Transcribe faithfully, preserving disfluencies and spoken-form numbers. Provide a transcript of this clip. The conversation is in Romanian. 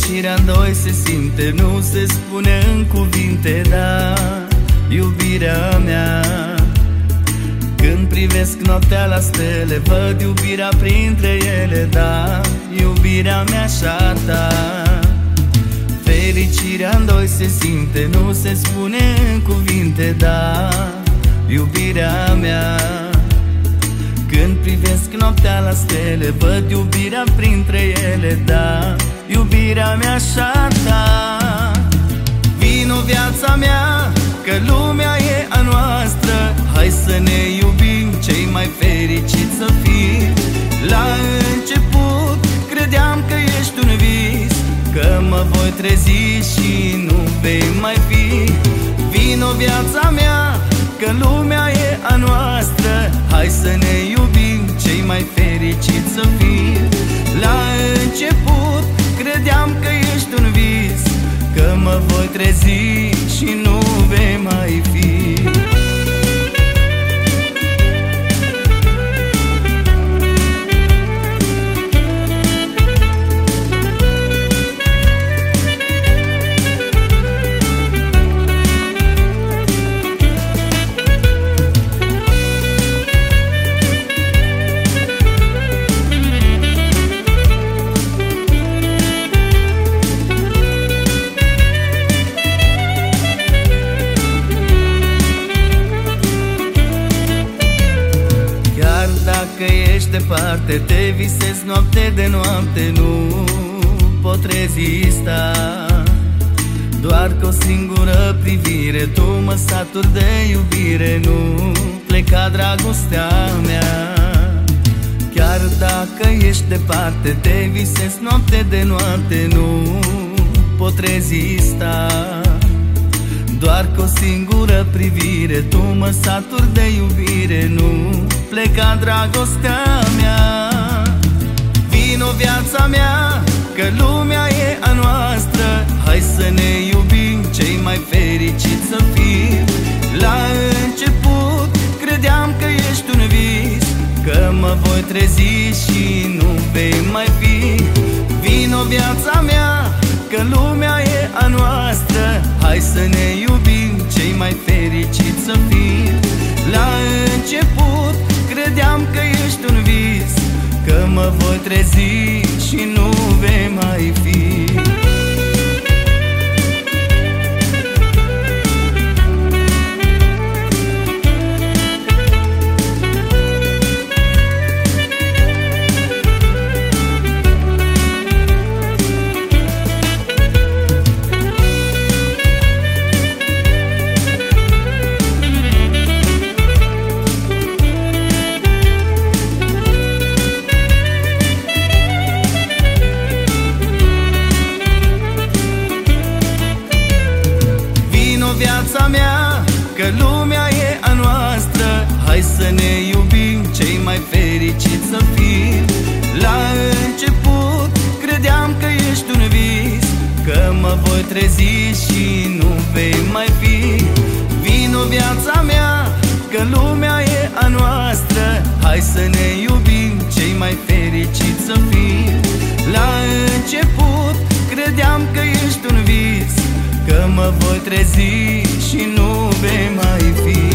Fericirea în doi se simte, nu se spune în cuvinte, da, iubirea mea. Când privesc noaptea la stele, văd iubirea printre ele, da, iubirea mea și a ta. Fericirea în doi se simte, nu se spune în cuvinte, da, iubirea mea. Când privesc noaptea la stele, văd iubirea printre ele, da, iubirea mea și a ta. Vino viața mea, că lumea e a noastră, hai să ne iubim, cei mai fericiți să fim. La început credeam că ești un vis, că mă voi trezi și nu vei mai fi. Vino viața mea, că lumea e a noastră, hai să ne iubim, cei mai fericiți să fim. La început credeam că ești un vis, că mă voi trezi și nu vei mai fi. Dacă ești departe, te visezi noapte de noapte, nu pot rezista. Doar cu o singură privire tu mă saturi de iubire, nu pleca dragostea mea. Chiar dacă ești departe, te visezi noapte de noapte, nu pot rezista. Doar cu o singură privire tu mă saturi de iubire, nu pleca dragostea mea. Vino viața mea, că lumea e a noastră, hai să ne iubim, cei mai fericiți să fim. La început credeam că ești un vis, că mă voi trezi și nu vei mai fi. Vino viața mea, că lumea e a noastră, hai să ne iubim, cei mai fericiți să fim. La început credeam că ești un vis, că mă voi trezi și nu vei mai fi. Viața mea, că lumea e a noastră, hai să ne iubim, cei mai fericiți să fim. La început credeam că ești un vis, că mă voi trezi și nu vei mai fi. Vino viața mea, că lumea e a noastră, hai să ne iubim, cei mai fericiți să fim. La început credeam că ești un vis, că mă voi trezi și nu vei mai fi.